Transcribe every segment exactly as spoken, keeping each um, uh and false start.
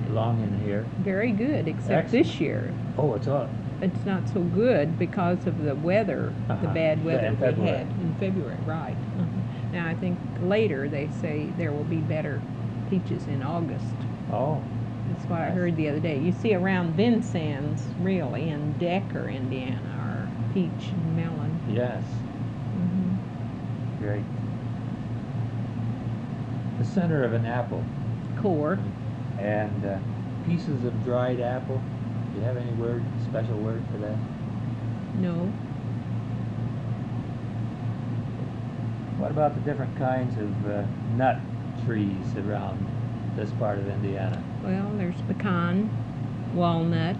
along in here? Very good, except Excellent. this year. Oh, it's all. It's not so good because of the weather, Uh-huh. the bad weather In we February. had in February, right. Uh-huh. Now, I think later they say there will be better peaches in August. Oh. That's what I Yes. heard the other day. You see around Vincennes, really, in Decker, Indiana, are peach and melon. Yes. Mm-hmm. Great. The center of an apple Core. and uh, pieces of dried apple. Do you have any word, special word for that? No. What about the different kinds of uh, nut trees around this part of Indiana? Well, there's pecan, walnut.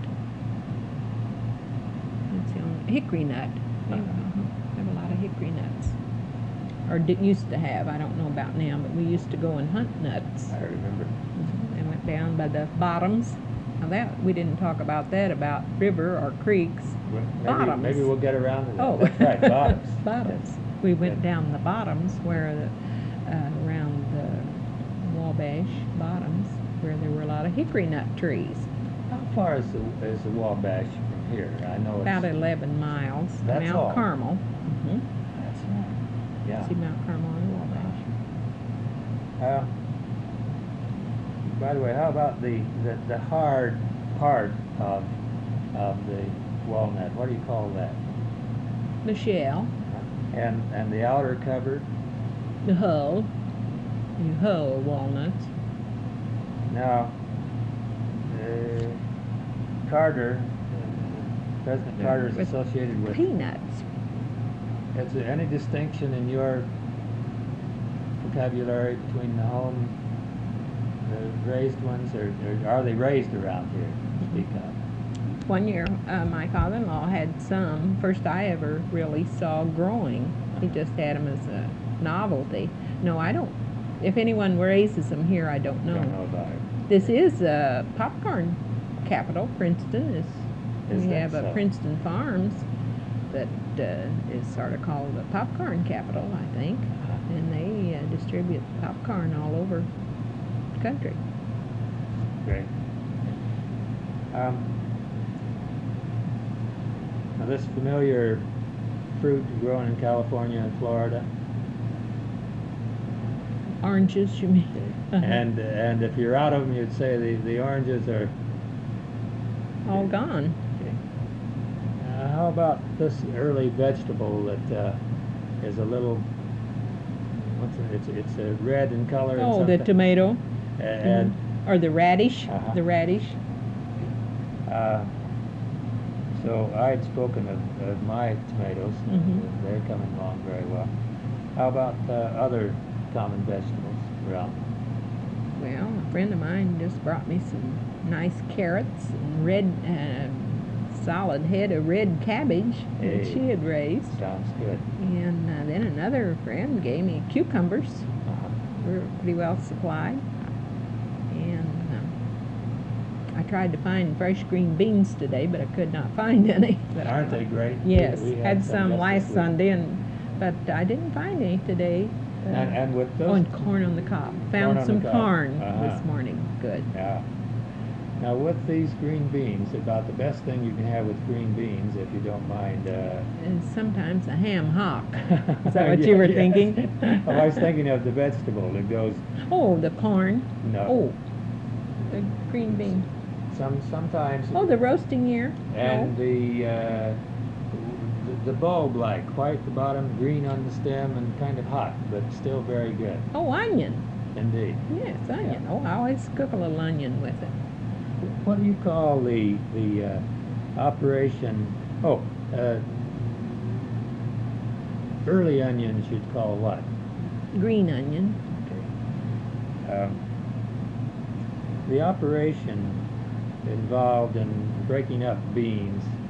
That's the only, hickory nut. They Uh-huh. uh, have a lot of hickory nuts. Or did, used to have. I don't know about now, but we used to go and hunt nuts. I remember. They went down by the bottoms. Now that we didn't talk about that about river or creeks. Well, Maybe, Bottoms. maybe we'll get around to that. Oh, That's right, bottoms. bottoms. Yes. We went Yes. down the bottoms where the uh, around the Wabash bottoms where there were a lot of hickory nut trees. How far is the is the Wabash from here? I know About it's. eleven miles. That's Mount all. Carmel. Mm-hmm. That's right. Yeah. See Mount Carmel and Wabash. Uh, by the way, how about the, the, the hard part of of the walnut? What do you call that? The shell, And and the outer cover? the hull. You hull walnuts. Now, uh, Carter, uh, President Yeah, Carter is with associated with. Peanuts. Is there any distinction in your vocabulary between the home, the raised ones, or, or are they raised around here to speak of? One year, uh, my father-in-law had some. First I ever really saw growing. He just had them as a novelty. No, I don't. If anyone raises them here, I don't know. Don't know about it. This is uh, popcorn capital. Princeton is. Is we that have a so? Princeton Farms that uh, is sort of called the popcorn capital, I think, Uh-huh. and they uh, distribute popcorn all over the country. Great. Um, now this familiar fruit grown in California and Florida, Oranges, you mean? Uh-huh. and and if you're out of them, you'd say the, the oranges are. all gone. Okay. Uh, how about this early vegetable that uh, is a little, what's it, it's, it's a red in color and Oh, the something. tomato. And Or the radish. Uh-huh. The radish. uh, so I'd spoken of, of my tomatoes. Mhm. They're coming along very well. How about uh, other common vegetables around? Well, a friend of mine just brought me some nice carrots and red, uh, solid head of red cabbage that Hey. she had raised. Sounds good. And uh, then another friend gave me cucumbers. Uh-huh. We're pretty well supplied. And um, I tried to find fresh green beans today, but I could not find any. But I- Aren't they great? Yes, We- we had some just last this week. Sunday, and, but I didn't find any today. Uh, And, and with those. oh, and corn on the cob. Found on some the cob. corn Uh-huh. this morning. Good. Yeah. Now with these green beans, about the best thing you can have with green beans, if you don't mind. Uh, And sometimes a ham hock. Is that what you were Yes. thinking? Oh, I was thinking of the vegetable that goes. Oh, the corn. No. Oh, the green bean. Some sometimes. Oh, the roasting ear. And No. the, uh, the the bulb like white at the bottom, green on the stem, and kind of hot, but still very good. Oh, onion. Indeed. Yes, onion. Oh, I always cook a little onion with it. What do you call the the uh, operation? Oh, uh, early onions you'd call what? Green onion. Okay. Um, the operation involved in breaking up beans